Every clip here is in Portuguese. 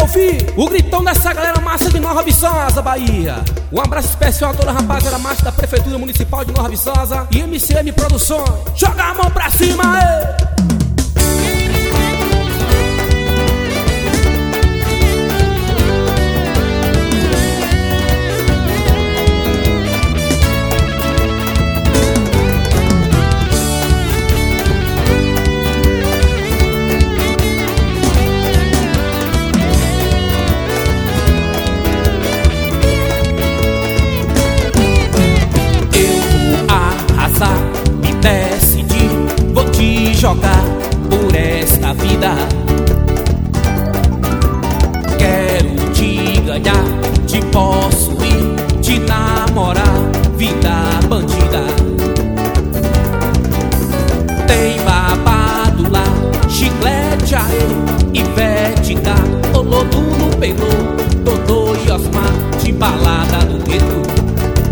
filho, o gritão dessa galera massa de Nova Viçosa, Bahia. Um abraço especial a toda a rapaziada massa da Prefeitura Municipal de Nova Viçosa e MCM Produções. Joga a mão pra cima, aí! Me decidi, vou te jogar por esta vida. Quero te ganhar, te possuir, te namorar, vida bandida. Tem babado lá, chiclete aí e vética, Olodu no Pelô, Dodô e Osmar, de balada no gueto.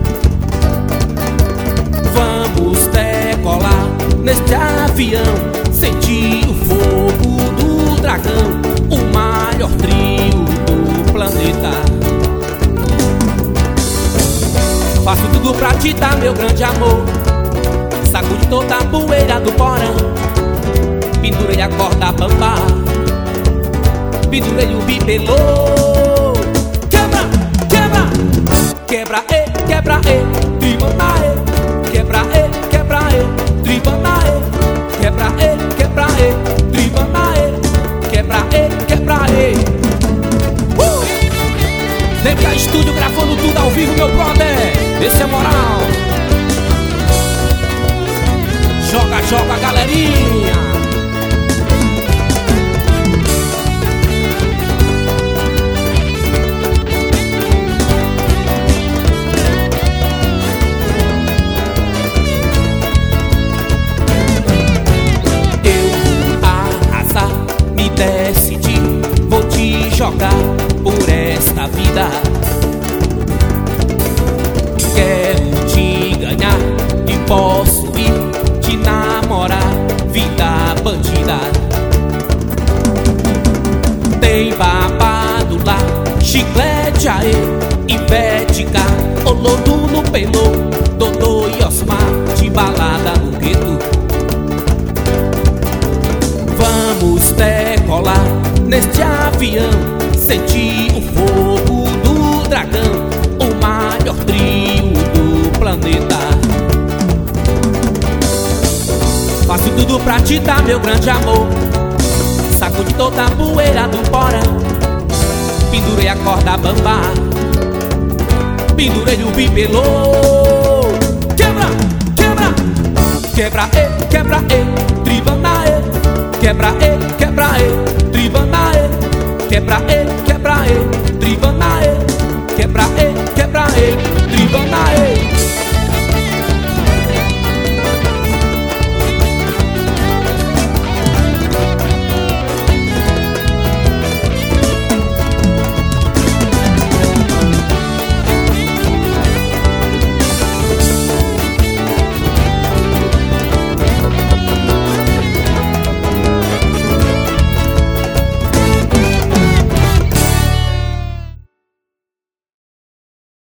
Vamos decolar neste avião, sentir o fogo do dragão, o maior trio do planeta. Faço tudo pra te dar meu grande amor, sacude toda a poeira do porão, pendurei a corda bamba, pendurei o bibelô. Quebra, quebra, quebra, quebra, tribana, quebra, quebra, tribana, quebra, quebra, tribana, quebra, quebra. DK Estúdio gravando tudo ao vivo, meu brother. Esse é moral. Joga, joga, galerinha. Decidi, vou te jogar por esta vida. Quero te ganhar, te possuir, te namorar, vida bandida. Tem babado lá, chiclete aí e vética, Olodu no Pelô, Dodô e Osmar, de balada no gueto. Vamos decolar neste avião, sentir o fogo do dragão, o maior trio do planeta. Faço tudo pra te dar meu grande amor, sacude toda a poeira do porão, pendurei a corda bamba, pendurei o bibelô. Quebra, quebra, quebra, quebra, tribana, quebra,